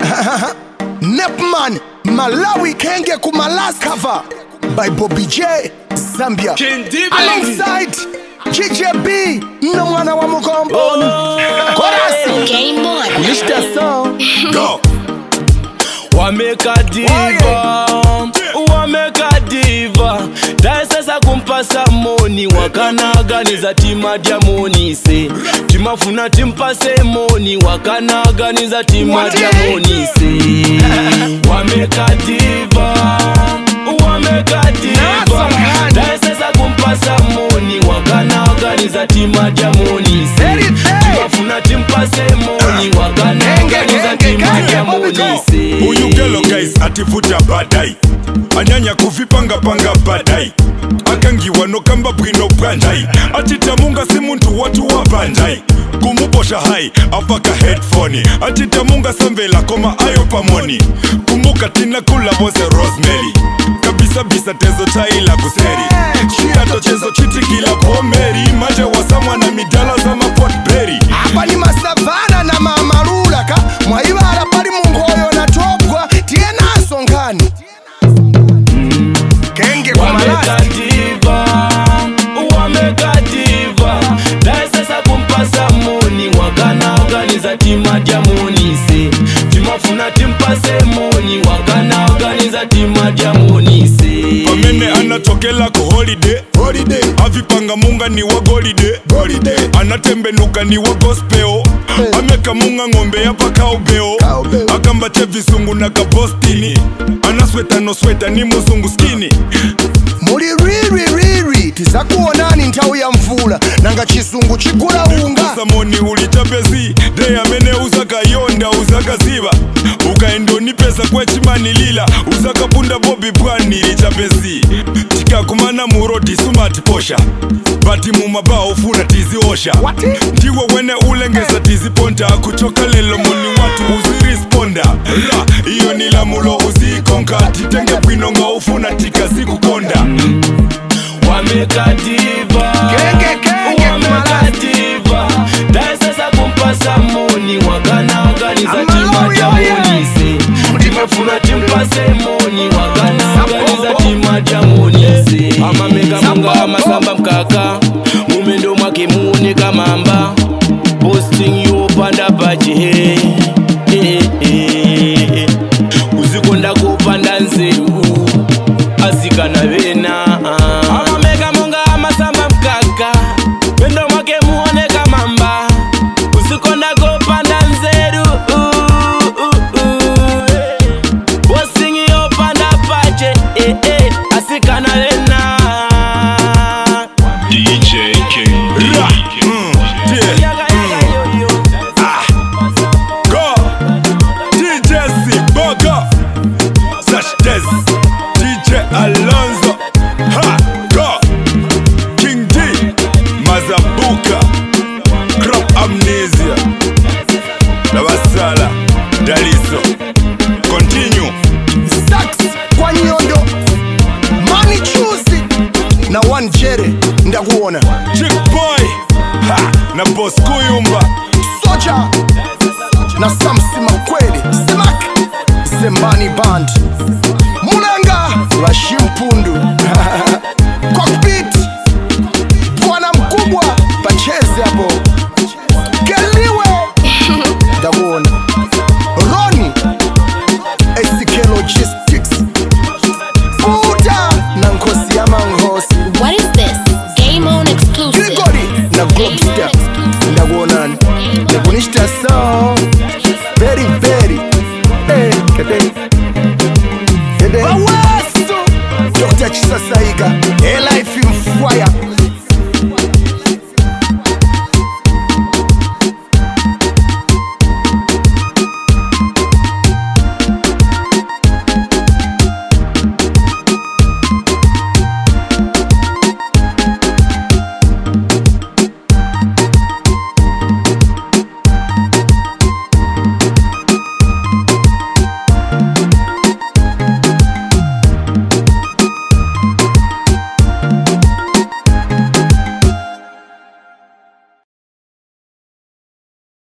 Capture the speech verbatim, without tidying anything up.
Nepman, Malawi Kenge Kumalas cover by Bobby J, Zambia. Alongside G J B, no mwana wa mukombo. Chorus. Game on. Lift that song. Go. Wameka diva, wameka diva. Dai sasa kumpasa moni, wakanaganiza tima diamonise. Timafuna timpase moni, wakanaganiza tima diamonise. Wameka diva, wameka diva. Dai sasa kumpasa moni, wakanaganiza tima diamonise. Timafuna timpase moni, wakanaganiza tima diamonise. Uyu gelo guys ativuta badai, anyanya kuvipanga panga badai, akangiwa no kamba bwino brandai, atita munga si muntu watu wa bandai, kumuposha hai apaka headphone, atita munga samvela koma ayo pamoni, kumbuka tina kula bose rosemary, kabisa bisa tezo taila kuseri, chia tochezo chiti kila pomeri, mate wasamwa na midala za mapotberry. Hapa ni masavana na mamarula ka mwaibara pali mungoyo na topwa tiena songani Kenge Kumalas. Wameka diva, wameka diva. Dai sasa kumpasa moni, wakanaganiza tima diamonise. Timafuna timpase moni, wakanaganiza tima diamonise. Pamene anatokela ku holiday, holiday. Avipanga munga ni wa golide, golide. Anatembenuka ni wa gospel, hey. Ameka munga ngombe ya paka ubeo, akamba visungu na kabostini. Anasweta no sweta ni muzungu skini. Muri riri riri tiza kuonani ntau ya mvula nanga chisungu chikula unga Samoni ulitabezi Deya mene uzaka yonda uzaka ziba Ukaendo ni pesa kwe chimani lila Uzaka punda bobi bwani litabezi Tika kumana muroti sumati posha Bati mumabao funa tizi osha Ndiwa wene ulengeza tizi ponta Kuchoka lelo muni watu uzi responda Ra, iyo nila mulo uzi konka Titenge bwinonga ufuna tika siku konda Wameka diva, Kenge kenge wameka diva. Dai sasa kumpasa moni, wakanaganiza tima diamonise. Timafuna timpase moni, wakanaganiza tima diamonise. Ama mega munga ama samba mkaka, mumendo mwake muone kamamba. Posting you panda baji hey, hey, hey. Uzikonda kupanda nzeru, asikana vena. Ama mega munga ama samba mkaka, mumendo mwake muone kamamba. Uzikonda kupanda nzeru, posting you panda baji hey, hey. Asikana vena. D J King Ra, mm, yeah. D J Alonso, ha, go. King D, Mazabuka, Crop Amnesia, Lavasala, Daliso. Continue. Sax kwa nyondo Money Chuzi na one Jere ndakuona Chick Boy, ha, na Boss Kuyumba Soja na Samsi Makweli Smack Zembani Band Mulanga Rashim Pundu